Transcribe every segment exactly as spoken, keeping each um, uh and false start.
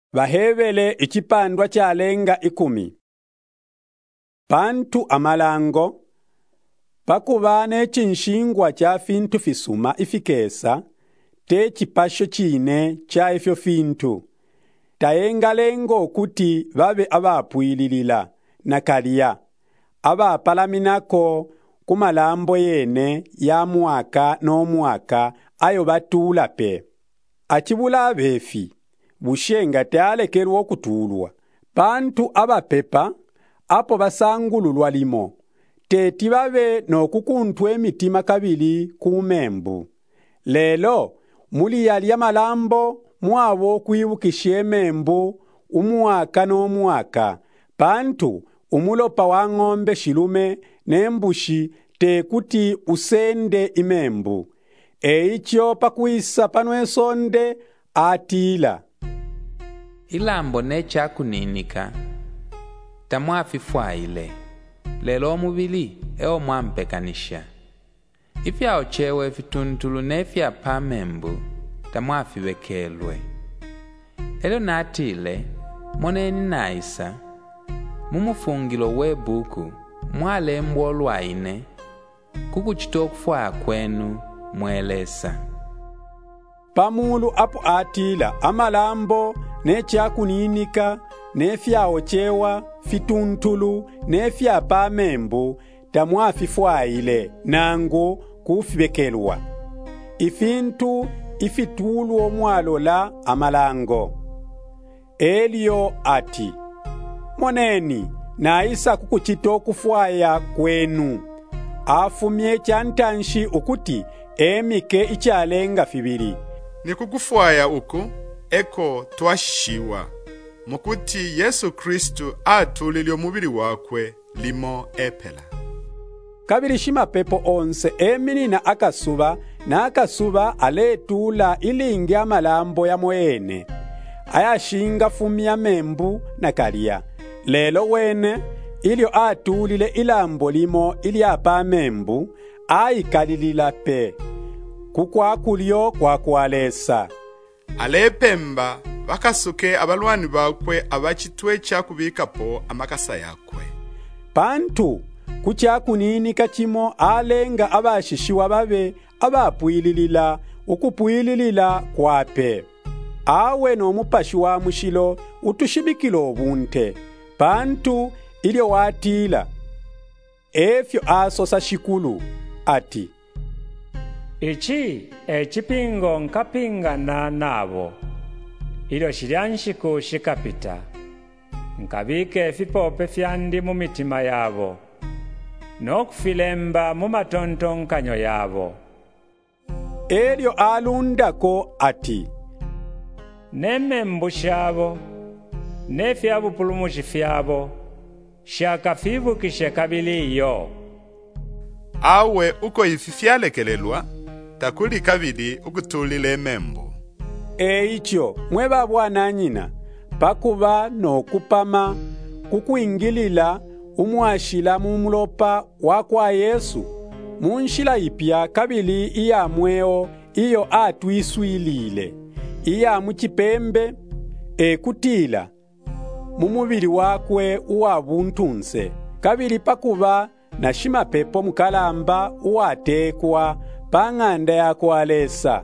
Bahebele ikipandwa kyalenga ikumi. Pantu amalango pakuba n'ekinshingwa kya fintu fisuma ifikesa te kipasho kine kya ifyo fintu tayengalengo okuti babe abapwililila nakalya abapalaminako kumalambo yene ya mwaka n'omwaka ayo batula pe akibula abefi bushenga tealekerwa okutulwa pantu abapepa apo basangululwa limo teti babe n'okukuntwa emitima kabili kumembu lelo muli yalya malambo mwabo kwibukisha emembu umwaka n'omwaka pantu umulopa wa ng'ombe shilume n'embushi tekuti usende imembu eicho pakuisa panwesonde atila ilambo nechakunika tamwafifwaile lelo omubili eo mwampekanisha ifyao chewe fituntulu nefya pamembu tamwafibekelwe elo natile moneni naisa mumufungilo webuku mwalembo olwaine kukuchitokufwa kwenu mwelesa pamulu apo atila amalambo nechakuninika nefyao chewa fituntulu nefya pamembu tamwafifwaile nangu kufibekelwa ifintu ifitulu omwalola amalango elio ati moneni naisa kukuchito kufwaya kwenu afumye chantanshi ukuti emike ichalenga fibiri ni kukufwaya uku eko twashiwa mukuti Yesu Kristu atulile omubiri wakwe limo epela kabiri shima pepo onse emini na akasuba na akasuba aletula ilingi amalambo ya moyene ayashinga fumya membu na kalya lelo wene ilio atulile ilambo limo iliapa membu aikalilila pe kukwakulyo kwa kwalesa alepemba bakasuke abalwani bakwe abachitwe cyakubikapo amakasa yakwe pantu kuchakunini kachimo alenga abashishiwa babe abapwililila ukupwililila kwape awe n'omupashi wa mushilo utushibikilo obunte pantu ilio watila efyo asosa shikulu ati ichi echipingo nkapingana nabo ilio shilyanshiku shikapita nkabike fipope fyandi mu mitima yabo nokufilemba mu matontonkanyo yabo elio alundako ati nemembu shabo nefyabupulumushi fyabo shakafibukishe kabiliyo awe uko ifi fyalekelelwa takuli kabili ukutulile emembu eicho mweba bwana nyina pakuba n'okupama kukuingilila umwashila mumulopa wakwa Yesu munshila ipya kabili iya mweo iyo atwiswilile iya muchipembe ekutila mumubili wakwe uwabuntunse kabili pakuba na shima pepo mukalamba uwatekwa pang'anda yakwalesa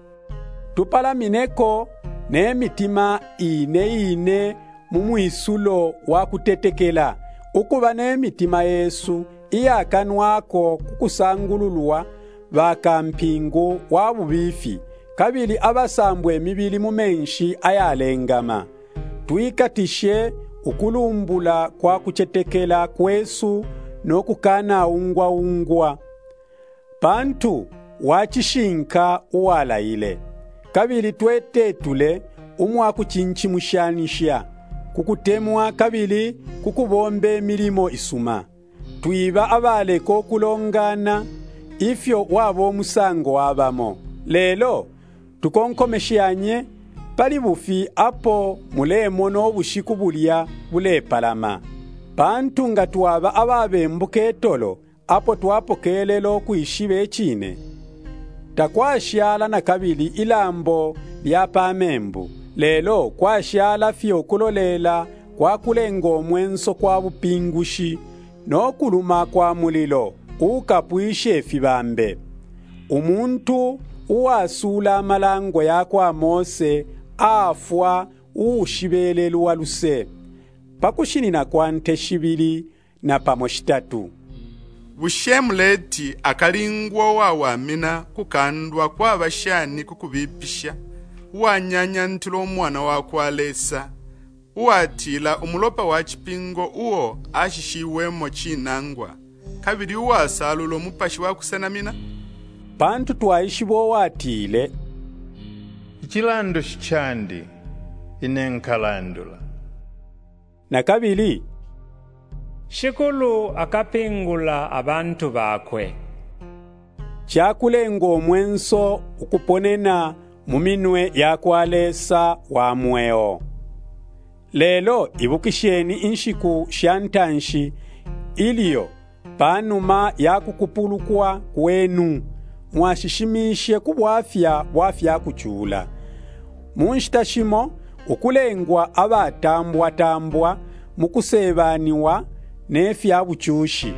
tupalamineko n'emitima ine ine mumwisulo wakutetekela ukuba n'emitima Yesu iyakanwako kukusangululwa bakampingu wabubifi kabili abasambwe emibili mumenshi ayalengama twikatishe ukulumbula kwa kuchetekela kwesu n'okukana ungwa ungwa pantu wachishinka uwalaile kabili twetetule umwakuchinchimushanisha kukutemwa kabili kukubombe emilimo isuma twiba abaleko okulongana ifyo wabo omusango wabamo lelo tukonkomeshyanye pali bufi apo mulemo n'obushiku bulya bulepalama pantu nga twaba ababembuka etolo apo twapokelela okwishiba echine takwashyala na kabili ilambo lya pamembu lelo kwashala fyo kulolela kwakulenga omwenso kwa bupingushi nokuluma kwa mulilo ukapwishe fibambe. Umuntu uwasula amalango yakwa Mose afwa ushibelelwa luse pakushinina kwante shibili na pamoshitatu. Bushemuleti akalingwa wawamina kukandwa kwa bashani kukubipisha wanyanya ntilo omwana wakwalesa uwatila umulopa wa chipingo uo ashishiwemo chinangwa kabiri uwasalulo mupashi wakusenamina. Pantu twaishibo watile ichilando shichandi inenkalandula. Na kabili shikulu akapingula abantu bakwe chakulenga omwenso ukuponena muminwe yakwalesa wa mweo. Lelo ibukisheni inshiku shantanshi iliyo panuma yakukupulukwa kwenu mwashishimishe kubwafya bwafya kuchula. Munshitashimo ukulengwa abatambwa tambwa mukusebaniwa nefya buchushi.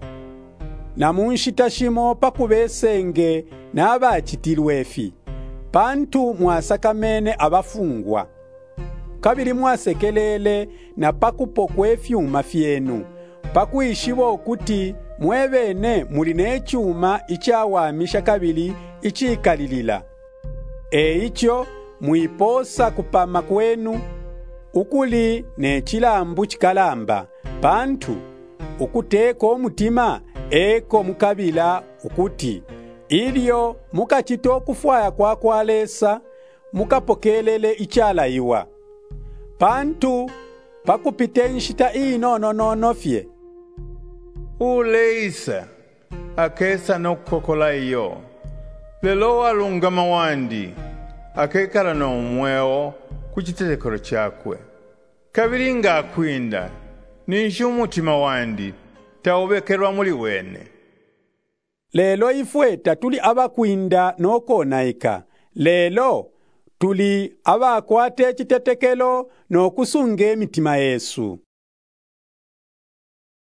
Na munshitashimo pakubesenge n'abachitilwefi pantu mwasakamene abafungwa. Kabiri mwasekelele na pakupokwe fyuma fyenu pakuishibo okuti mwebene muli nechuma ichawamisha kabili ichikalilila. Eicho mwiposa kupama kwenu ukuli nechilambu chikalamba pantu ukuteko omutima eko mukabila ukuti ilyo mukachito kufwaya kwa kwalesa mukapokelele ichalayiwa. Pantu pakupite nshita inononono-fye uleisa akesa nokukokola iyo lelo walungama wandi akekala n'omweo kuchitetekero chakwe kabiri nga akwinda ninshi umutima wandi taubekerwa muli wene. Lelo ifwe tatuli abakwinda nokonaika. Lelo tuli abakwate chitetekelo nokusunga emitima yesu.